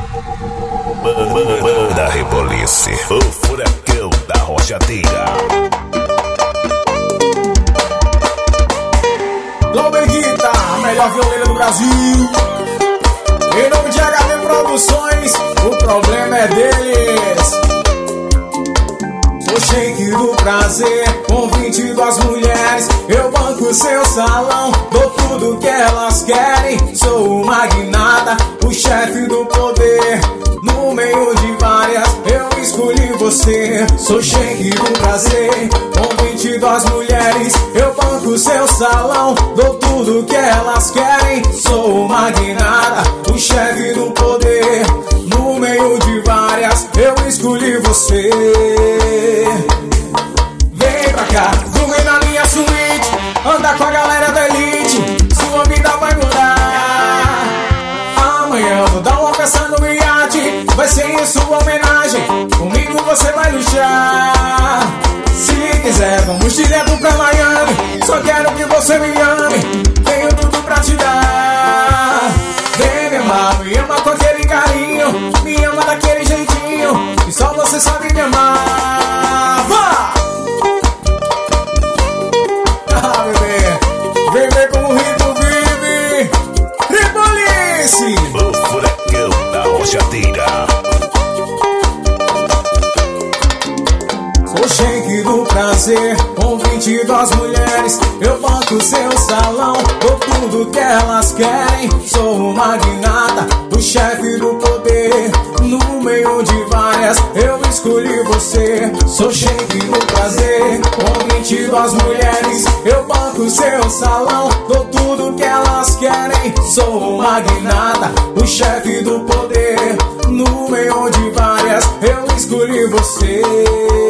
Banda Rebolice, o furacão da rochadeira. Glauber Guita, a melhor violeira do Brasil. Em nome de HD Produções, o problema é deles. Sou shake do prazer, com 22 mulheres. Eu banco seu salão, dou tudo que elas querem. Sou o magnata, o chefe do poder. No meio de várias, eu escolhi você. Sou shake do prazer, com 22 mulheres. Eu banco seu salão, dou tudo que elas querem. Sou o magnata, o chefe do poder. No meio de várias, eu escolhi você. Vem pra cá, dormir na minha suíte, anda com a galera da elite, sua vida vai mudar. Amanhã vou dar uma festa no iate, vai ser em sua homenagem, comigo você vai luxar. Se quiser vamos direto pra Miami, só quero que você me ame, tenho tudo pra te dar. Vem me amar, me ama com aquele carinho, me ama daquele jeitinho, que só você sabe me amar. Vá! Ah, bebê, vem ver como o rico vive. Rebolice, O furacão da rochadeira. sou shake do prazer, com 22 mulheres. Eu banco seu salão, dou tudo que elas querem. Sou o magnata, o chefe do poder. No meio de várias, eu escolhi você. Sou shake do prazer, com 22 mulheres. Eu banco seu salão, dou tudo que elas querem. Sou o magnata, o chefe do poder. No meio de várias, eu escolhi você.